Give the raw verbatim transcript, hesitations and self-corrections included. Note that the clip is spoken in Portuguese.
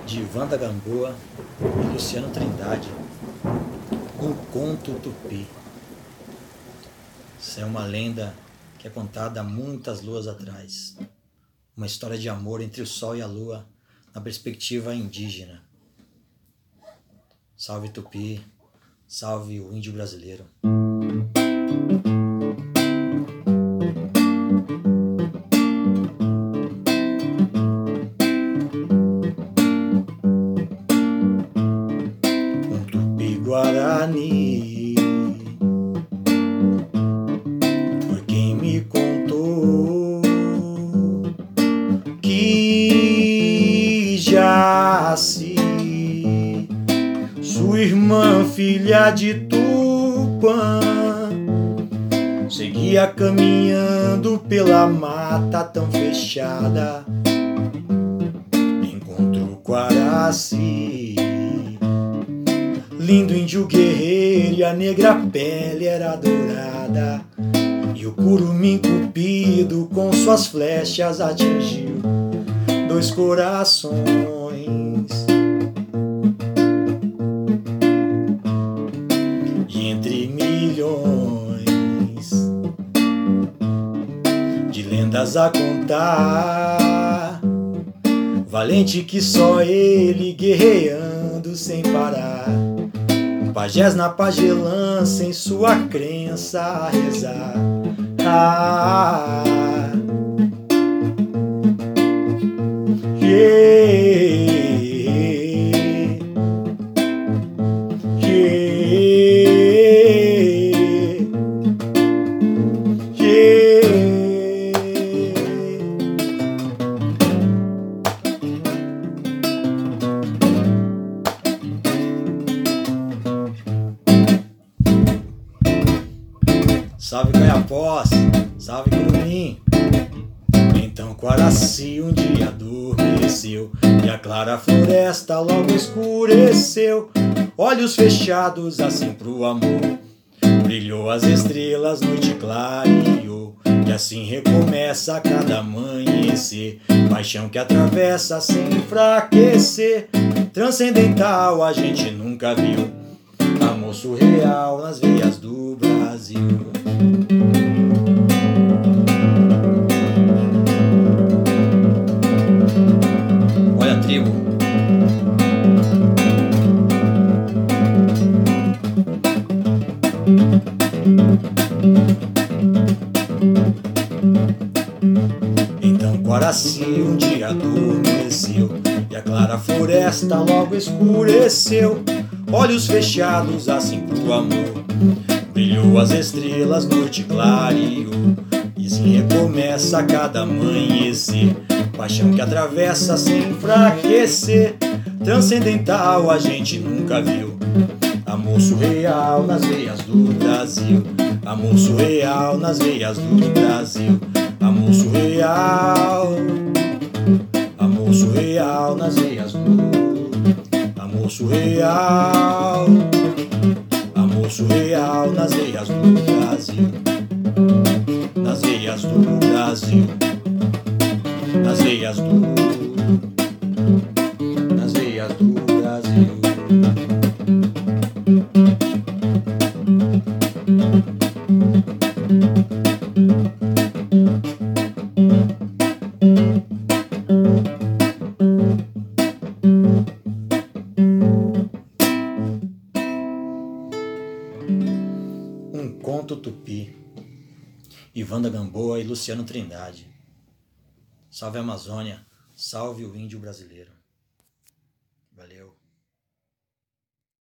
de Wanda Gamboa e Luciano Trindade, Um Conto Tupi. Isso é uma lenda que é contada há muitas luas atrás. Uma história de amor entre o sol e a lua na perspectiva indígena. Salve Tupi, salve o índio brasileiro. Um Tupi-Guarani foi quem me contou que Jaci, sua irmã, filha de Tupã, seguia caminhando pela mata tão fechada. Encontrou Quaraci, lindo índio guerreiro, e a negra pele era dourada, e o curumim cupido com suas flechas atingiu dois corações. E entre milhões de lendas a contar, valente que só ele, guerreando sem parar, pajés na pagelança, em sua crença a rezar. Ah, yeah, yeah, yeah. Salve Caiapós, salve Curumim. Então Quaraci um dia adormeceu e a clara floresta logo escureceu. Olhos fechados assim pro amor, brilhou as estrelas, noite clareou. E assim recomeça a cada amanhecer, paixão que atravessa sem enfraquecer. Transcendental a gente nunca viu, amor surreal nas veias do Brasil. Olha a tribo. Então Quaraci um dia adormeceu e a clara floresta logo escureceu. Olhos fechados assim pro amor, brilhou as estrelas, noite clareou. E assim recomeça a cada amanhecer, paixão que atravessa sem enfraquecer. Transcendental a gente nunca viu, amor surreal nas veias do Brasil. Amor surreal nas veias do Brasil. Amor surreal, amor surreal nas veias do amor surreal, amor surreal nas veias do Brasil, nas veias do Brasil, nas veias do, nas veias do Brasil. Um Conto Tupi, Wanda Gamboa e Luciano Trindade. Salve a Amazônia, salve o índio brasileiro. Valeu.